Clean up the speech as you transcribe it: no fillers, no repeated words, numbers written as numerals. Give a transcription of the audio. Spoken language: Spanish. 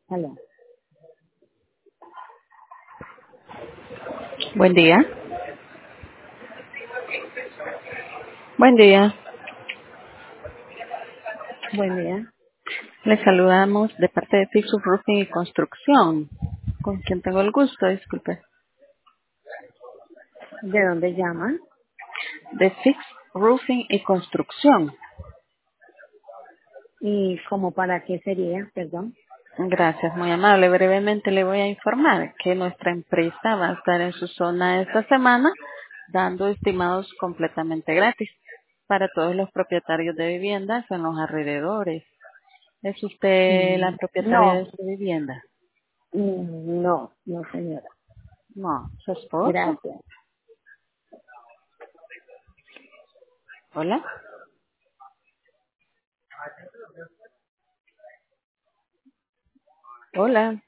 Aló. Buen día. Buen día. Buen día. Les saludamos de parte de Fix Roofing y Construcción. ¿Con quien tengo el gusto? Disculpe. ¿De dónde llaman? De Fix Roofing y Construcción. ¿Y como para qué sería? Perdón. Gracias, muy amable. Brevemente le voy a informar que nuestra empresa va a estar en su zona esta semana dando estimados completamente gratis para todos los propietarios de viviendas en los alrededores. ¿Es usted la propietaria de No, su vivienda? no, no, señora. No, su esposo. Gracias. Hola. Hola.